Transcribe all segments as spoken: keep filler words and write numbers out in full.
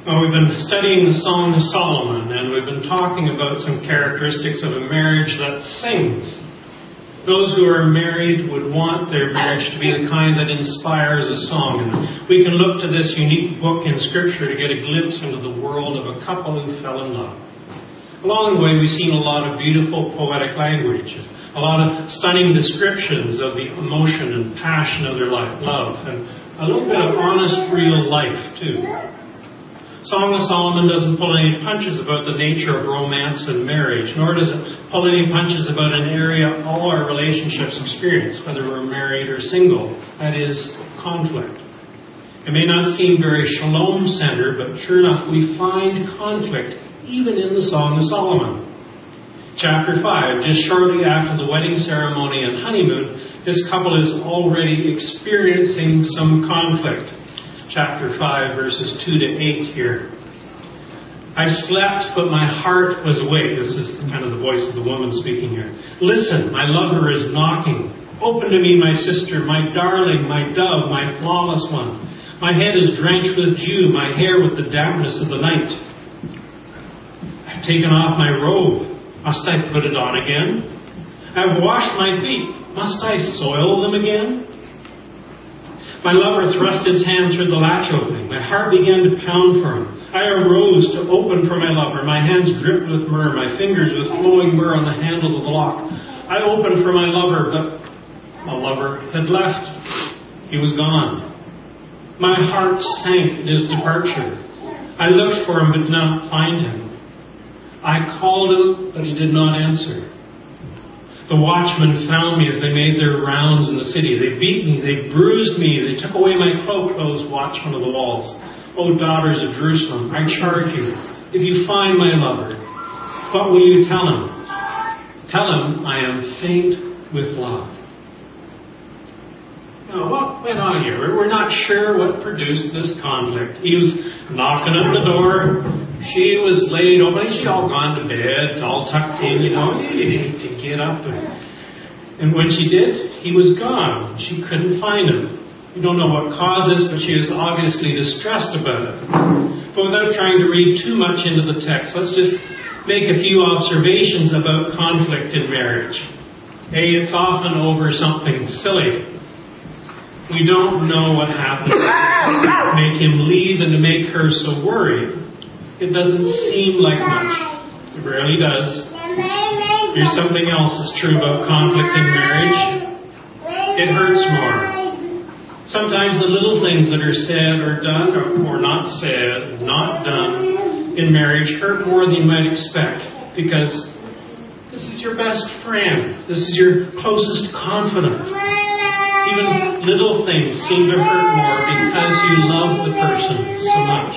Well, we've been studying the Song of Solomon, and we've been talking about some characteristics of a marriage that sings. Those who are married would want their marriage to be the kind that inspires a song. And we can look to this unique book in Scripture to get a glimpse into the world of a couple who fell in love. Along the way, we've seen a lot of beautiful poetic language, a lot of stunning descriptions of the emotion and passion of their life, love, and a little bit of honest, real life, too. Song of Solomon doesn't pull any punches about the nature of romance and marriage, nor does it pull any punches about an area all our relationships experience, whether we're married or single. That is, conflict. It may not seem very shalom-centered, but sure enough, we find conflict even in the Song of Solomon. Chapter five, just shortly after the wedding ceremony and honeymoon, this couple is already experiencing some conflict. Chapter five, verses two to eight here. I slept, but my heart was awake. This is kind of the voice of the woman speaking here. Listen, my lover is knocking. Open to me, my sister, my darling, my dove, my flawless one. My head is drenched with dew, my hair with the dampness of the night. I've taken off my robe. Must I put it on again? I've washed my feet. Must I soil them again? My lover thrust his hand through the latch opening. My heart began to pound for him. I arose to open for my lover. My hands dripped with myrrh, my fingers with flowing myrrh on the handles of the lock. I opened for my lover, but my lover had left. He was gone. My heart sank at his departure. I looked for him, but did not find him. I called him, but he did not answer. The watchmen found me as they made their rounds in the city. They beat me, they bruised me, they took away my cloak, those watchmen of the walls. O daughters of Jerusalem, I charge you, if you find my lover, what will you tell him? Tell him I am faint with love. Now, what went on here? We're not sure what produced this conflict. He was knocking at the door. She was laid open. She'd all gone to bed, all tucked in, you know, to get up. And, and when she did, he was gone. She couldn't find him. We don't know what caused this, but she was obviously distressed about it. But without trying to read too much into the text, let's just make a few observations about conflict in marriage. A, it's often over something silly. We don't know what happened to make him leave and to make her so worried. It doesn't seem like much. It rarely does. Here's something else that's true about conflict in marriage. It hurts more. Sometimes the little things that are said or done or, or not said, not done in marriage hurt more than you might expect, because this is your best friend. This is your closest confidant. Even little things seem to hurt more because you love the person so much.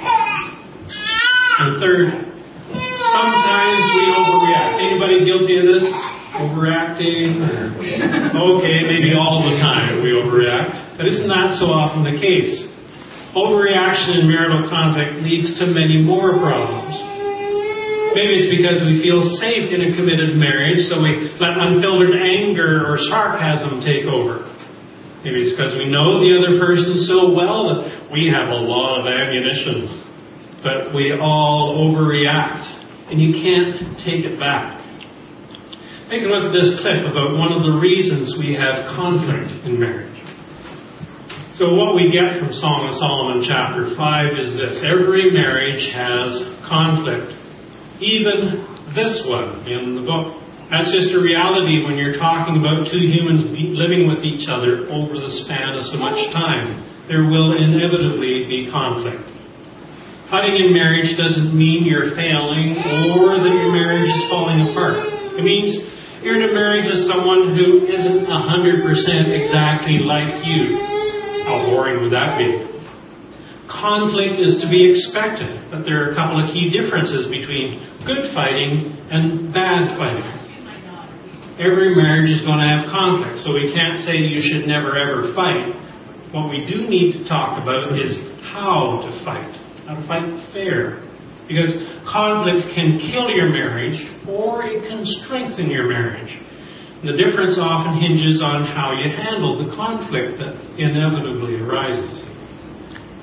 And third, sometimes we overreact. Anybody guilty of this? Overreacting? Okay, maybe all the time we overreact. But isn't that so often the case? Overreaction in marital conflict leads to many more problems. Maybe it's because we feel safe in a committed marriage, so we let unfiltered anger or sarcasm take over. Maybe it's because we know the other person so well that we have a lot of ammunition. But we all overreact, and you can't take it back. Take a look at this clip about one of the reasons we have conflict in marriage. So what we get from Song of Solomon chapter five is this. Every marriage has conflict. Even this one in the book. That's just a reality when you're talking about two humans living with each other over the span of so much time. There will inevitably be conflict. Fighting in marriage doesn't mean you're failing or that your marriage is falling apart. It means you're in a marriage with someone who isn't one hundred percent exactly like you. How boring would that be? Conflict is to be expected, but there are a couple of key differences between good fighting and bad fighting. Every marriage is going to have conflict, so we can't say you should never ever fight. What we do need to talk about is how to fight. How to fight fair. Because conflict can kill your marriage or it can strengthen your marriage. And the difference often hinges on how you handle the conflict that inevitably arises.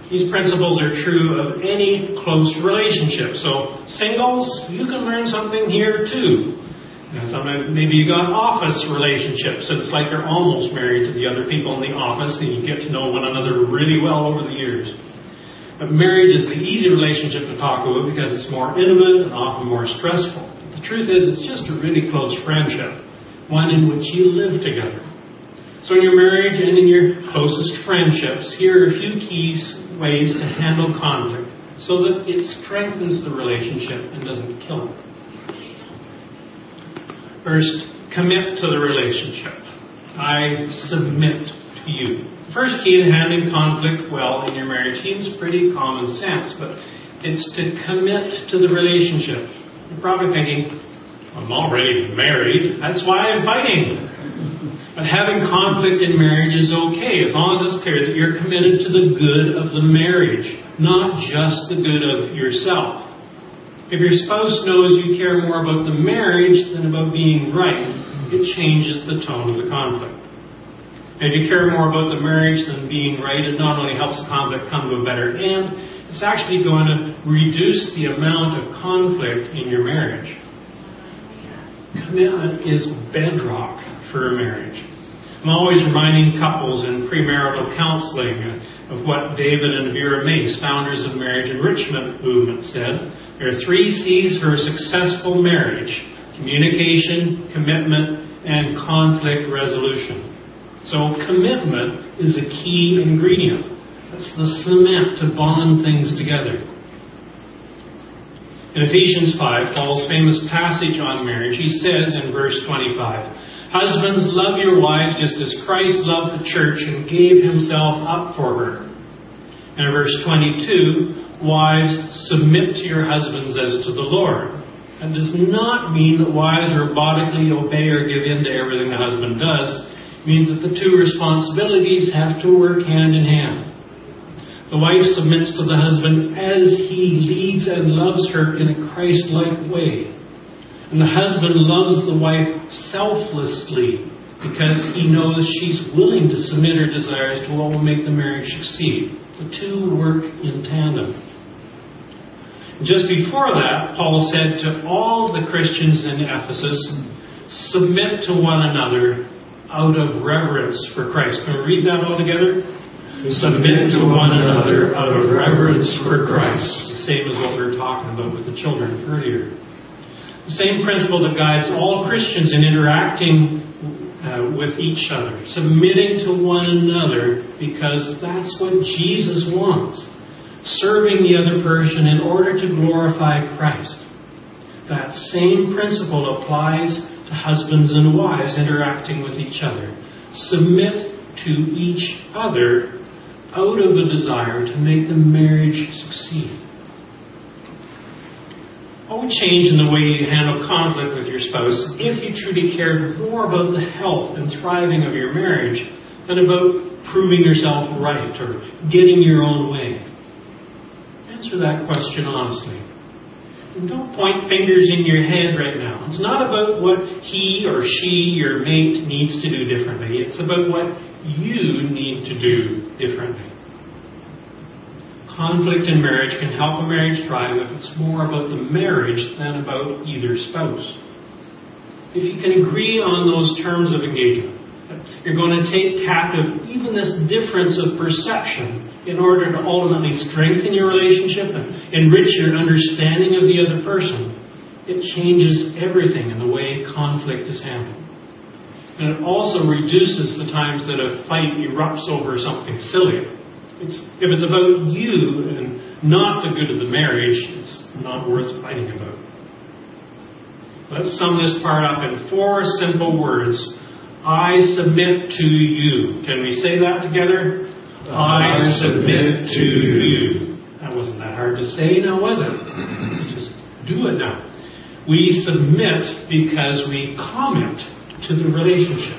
These principles are true of any close relationship. So, singles, you can learn something here too. And sometimes maybe you got office relationships, so it's like you're almost married to the other people in the office, and you get to know one another really well over the years. But marriage is the easy relationship to talk about because it's more intimate and often more stressful. But the truth is, it's just a really close friendship, one in which you live together. So in your marriage and in your closest friendships, here are a few keys, ways to handle conflict so that it strengthens the relationship and doesn't kill it. First, commit to the relationship. I submit to you. The first key in handling conflict well in your marriage seems pretty common sense, but it's to commit to the relationship. You're probably thinking, I'm already married, that's why I'm fighting. But having conflict in marriage is okay, as long as it's clear that you're committed to the good of the marriage, not just the good of yourself. If your spouse knows you care more about the marriage than about being right, it changes the tone of the conflict. And if you care more about the marriage than being right, it not only helps the conflict come to a better end, it's actually going to reduce the amount of conflict in your marriage. Commitment is bedrock for a marriage. I'm always reminding couples in premarital counseling of what David and Vera Mace, founders of Marriage Enrichment Movement, said. There are three C's for a successful marriage: communication, commitment, and conflict resolution. So commitment is a key ingredient. That's the cement to bond things together. In Ephesians five, Paul's famous passage on marriage, he says in verse twenty-five, "Husbands, love your wives just as Christ loved the church and gave himself up for her." And in verse twenty-two, "Wives, submit to your husbands as to the Lord." That does not mean that wives robotically obey or give in to everything the husband does. It means that the two responsibilities have to work hand in hand. The wife submits to the husband as he leads and loves her in a Christ-like way. And the husband loves the wife selflessly because he knows she's willing to submit her desires to what will make the marriage succeed. The two work in tandem. Just before that, Paul said to all the Christians in Ephesus, submit to one another out of reverence for Christ. Can we read that all together? Submit to one another out of reverence for Christ. It's the same as what we were talking about with the children earlier. The same principle that guides all Christians in interacting uh, with each other. Submitting to one another because that's what Jesus wants. Serving the other person in order to glorify Christ. That same principle applies to husbands and wives interacting with each other. Submit to each other out of a desire to make the marriage succeed. What would change in the way you handle conflict with your spouse if you truly cared more about the health and thriving of your marriage than about proving yourself right or getting your own way? Answer that question honestly. And don't point fingers in your head right now. It's not about what he or she, your mate, needs to do differently. It's about what you need to do differently. Conflict in marriage can help a marriage thrive if it's more about the marriage than about either spouse. If you can agree on those terms of engagement, you're going to take captive even this difference of perception in order to ultimately strengthen your relationship and enrich your understanding of the other person. It changes everything in the way conflict is handled. And it also reduces the times that a fight erupts over something silly. It's, if it's about you and not the good of the marriage, it's not worth fighting about. Let's sum this part up in four simple words. I submit to you. Can we say that together? I, I submit to you. That wasn't that hard to say now, was it? Let's just do it now. We submit because we commit to the relationship.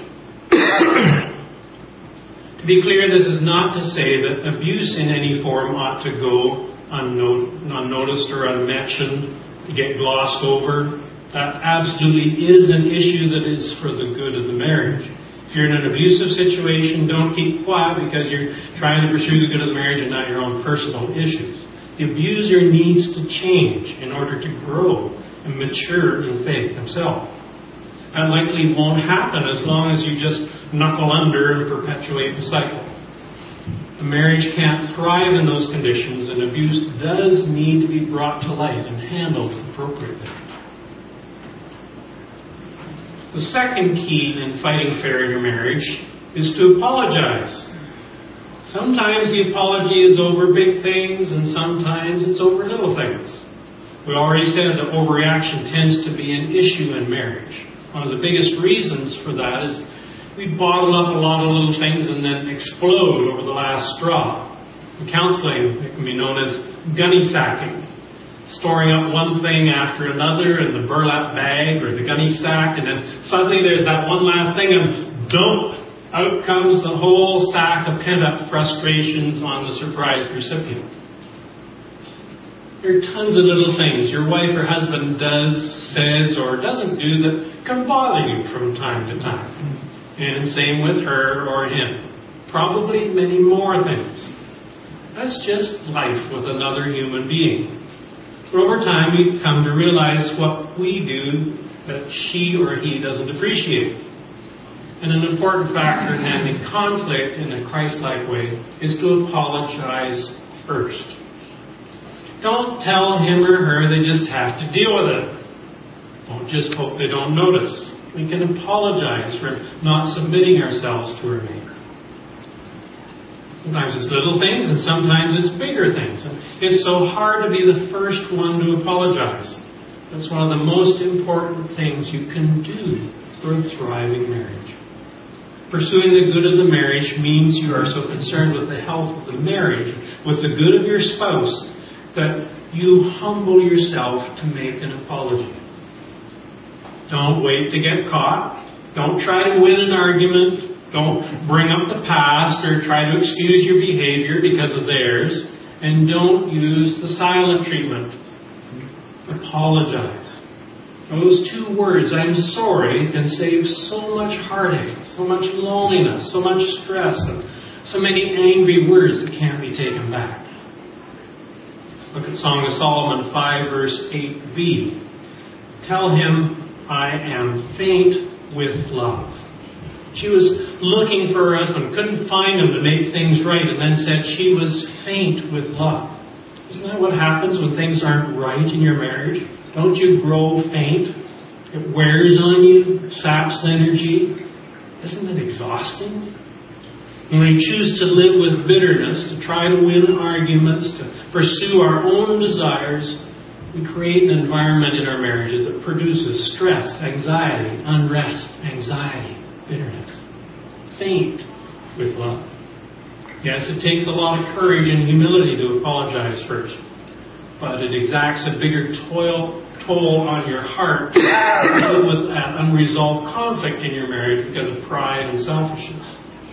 To be clear, this is not to say that abuse in any form ought to go unnoticed or unmentioned, to get glossed over. That absolutely is an issue that is for the good of the marriage. If you're in an abusive situation, don't keep quiet because you're trying to pursue the good of the marriage and not your own personal issues. The abuser needs to change in order to grow and mature in faith himself. That likely won't happen as long as you just knuckle under and perpetuate the cycle. The marriage can't thrive in those conditions, and abuse does need to be brought to light and handled appropriately. The second key in fighting fair in your marriage is to apologize. Sometimes the apology is over big things, and sometimes it's over little things. We already said that overreaction tends to be an issue in marriage. One of the biggest reasons for that is we bottle up a lot of little things and then explode over the last straw. In counseling, it can be known as gunny sacking. Storing up one thing after another in the burlap bag or the gunny sack, and then suddenly there's that one last thing, and dump! Out comes the whole sack of pent-up frustrations on the surprised recipient. There are tons of little things your wife or husband does, says, or doesn't do that can bother you from time to time. And same with her or him. Probably many more things. That's just life with another human being. But over time, we come to realize what we do that she or he doesn't appreciate. And an important factor in handling conflict in a Christ-like way is to apologize first. Don't tell him or her they just have to deal with it. Don't just hope they don't notice. We can apologize for not submitting ourselves to her neighbor. Sometimes it's little things, and sometimes it's bigger things. And it's so hard to be the first one to apologize. That's one of the most important things you can do for a thriving marriage. Pursuing the good of the marriage means you are so concerned with the health of the marriage, with the good of your spouse, that you humble yourself to make an apology. Don't wait to get caught. Don't try to win an argument. Don't bring up the past or try to excuse your behavior because of theirs. And don't use the silent treatment. Apologize. Those two words, I'm sorry, can save so much heartache, so much loneliness, so much stress, and so many angry words that can't be taken back. Look at Song of Solomon five, verse eight b. Tell him, I am faint with love. She was looking for her husband, couldn't find him to make things right, and then said she was faint with love. Isn't that what happens when things aren't right in your marriage? Don't you grow faint? It wears on you, saps energy. Isn't it exhausting? When we choose to live with bitterness, to try to win arguments, to pursue our own desires, we create an environment in our marriages that produces stress, anxiety, unrest, anxiety, bitterness. Faint with love. Yes, it takes a lot of courage and humility to apologize first, but it exacts a bigger toil, toll on your heart to deal with that unresolved conflict in your marriage because of pride and selfishness.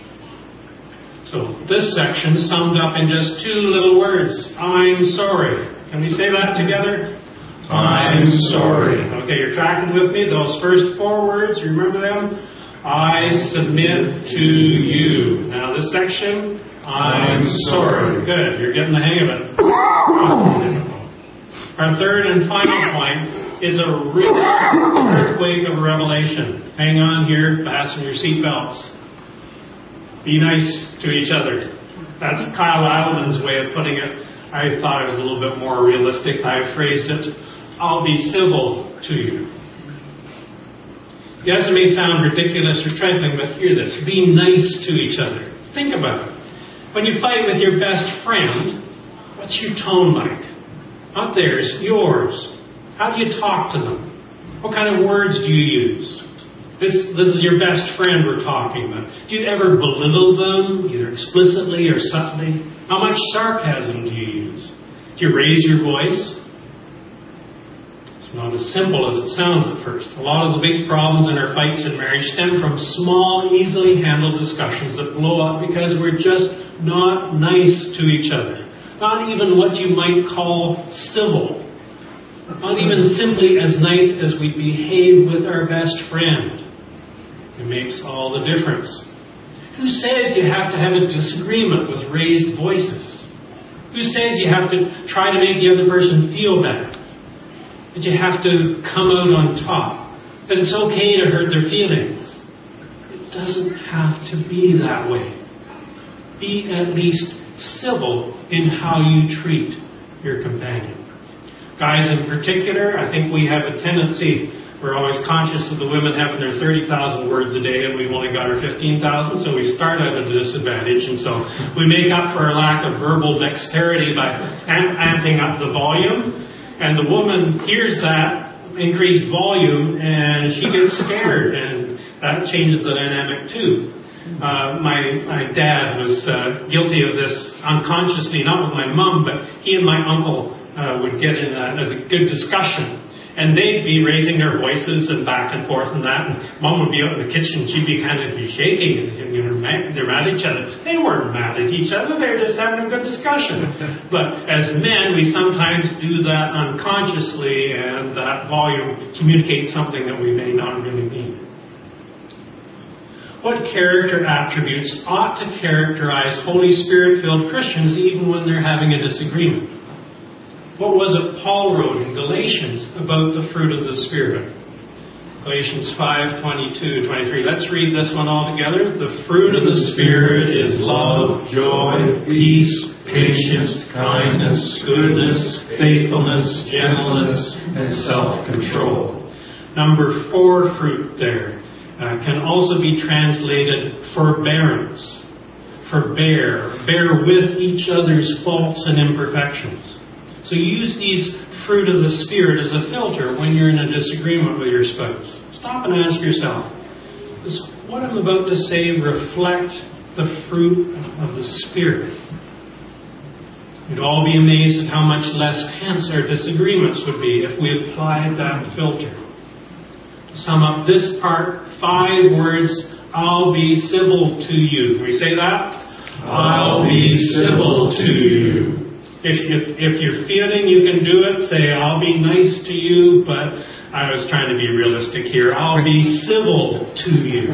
So this section summed up in just two little words. I'm sorry. Can we say that together? I'm sorry. Okay, you're tracking with me. Those first four words, you remember them? I submit to you. Now this section, I'm, I'm sorry. Good, you're getting the hang of it. Our third and final point is a real earthquake of revelation. Hang on here, fasten your seatbelts. Be nice to each other. That's Kyle Adleman's way of putting it. I thought it was a little bit more realistic. I phrased it, I'll be civil to you. Yes, it may sound ridiculous or trifling, but hear this. Be nice to each other. Think about it. When you fight with your best friend, what's your tone like? Not theirs, yours. How do you talk to them? What kind of words do you use? This, this is your best friend we're talking about. Do you ever belittle them, either explicitly or subtly? How much sarcasm do you use? Do you raise your voice? It's not as simple as it sounds at first. A lot of the big problems in our fights in marriage stem from small, easily handled discussions that blow up because we're just not nice to each other. Not even what you might call civil. Not even simply as nice as we behave with our best friend. It makes all the difference. Who says you have to have a disagreement with raised voices? Who says you have to try to make the other person feel better? That you have to come out on top? That it's okay to hurt their feelings? It doesn't have to be that way. Be at least civil in how you treat your companion. Guys in particular, I think we have a tendency, we're always conscious of the women having their thirty thousand words a day and we've only got our fifteen thousand, so we start at a disadvantage, and so we make up for our lack of verbal dexterity by amp- amping up the volume, and the woman hears that increased volume and she gets scared, and that changes the dynamic too. Uh, my, my dad was uh, guilty of this unconsciously, not with my mom, but he and my uncle uh, would get in a, a good discussion. And they'd be raising their voices and back and forth and that. And Mom would be out in the kitchen. She'd be kind of be shaking. And, you know, they're mad at each other. They weren't mad at each other. They were just having a good discussion. But as men, we sometimes do that unconsciously, and that volume communicates something that we may not really mean. What character attributes ought to characterize Holy Spirit-filled Christians even when they're having a disagreement? What was it Paul wrote in Galatians about the fruit of the Spirit? Galatians five, twenty-two, twenty-three. Let's read this one all together. The fruit of the Spirit is love, joy, peace, patience, kindness, goodness, faithfulness, gentleness, and self-control. Number four fruit there uh, can also be translated forbearance. Forbear. Bear with each other's faults and imperfections. So use these fruit of the Spirit as a filter when you're in a disagreement with your spouse. Stop and ask yourself, does what I'm about to say reflect the fruit of the Spirit? You'd all be amazed at how much less tense our disagreements would be if we applied that filter. To sum up this part, five words: I'll be civil to you. Can we say that? I'll be civil to you. If, if, if you're feeling you can do it, say, I'll be nice to you, but I was trying to be realistic here. I'll be civil to you.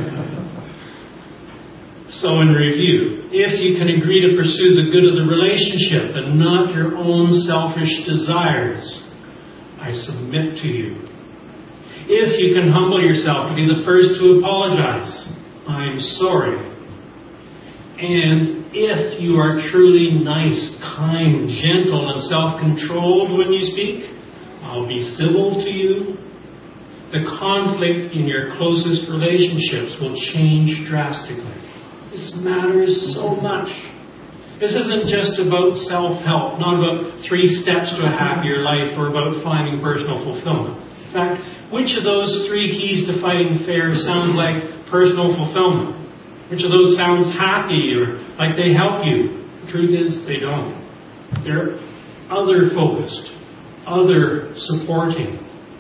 So in review, if you can agree to pursue the good of the relationship and not your own selfish desires, I submit to you. If you can humble yourself and be the first to apologize, I'm sorry. And if you are truly nice, kind, gentle, and self-controlled when you speak, I'll be civil to you. The conflict in your closest relationships will change drastically. This matters so much. This isn't just about self-help, not about three steps to a happier life or about finding personal fulfillment. In fact, which of those three keys to fighting fair sounds like personal fulfillment? Which of those sounds happy or like they help you? The truth is, they don't. They're other-focused, other-supporting.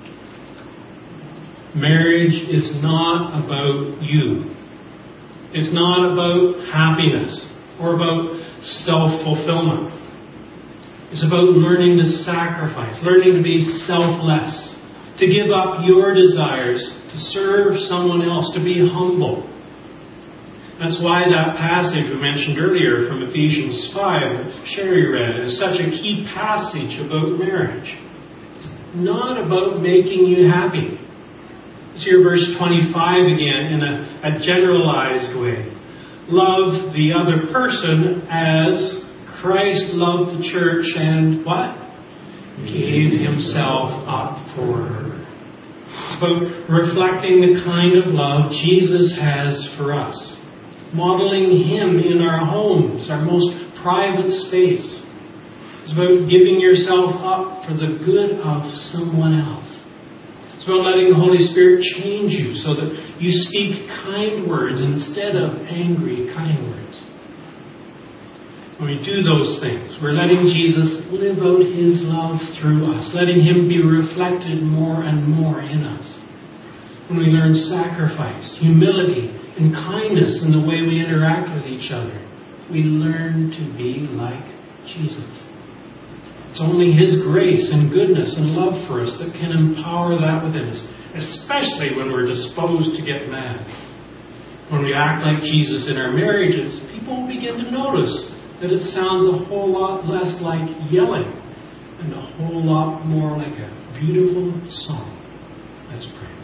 Marriage is not about you. It's not about happiness or about self-fulfillment. It's about learning to sacrifice, learning to be selfless, to give up your desires, to serve someone else, to be humble. That's why that passage we mentioned earlier from Ephesians five that Sherry read is such a key passage about marriage. It's not about making you happy. Let's hear verse twenty-five again in a, a generalized way. Love the other person as Christ loved the church and what? Gave himself up for her. It's about reflecting the kind of love Jesus has for us. Modeling Him in our homes, our most private space. It's about giving yourself up for the good of someone else. It's about letting the Holy Spirit change you so that you speak kind words instead of angry kind words. When we do those things, we're letting Jesus live out His love through us, letting Him be reflected more and more in us. When we learn sacrifice, humility, and kindness in the way we interact with each other, we learn to be like Jesus. It's only His grace and goodness and love for us that can empower that within us, especially when we're disposed to get mad. When we act like Jesus in our marriages, people begin to notice that it sounds a whole lot less like yelling and a whole lot more like a beautiful song. Let's pray.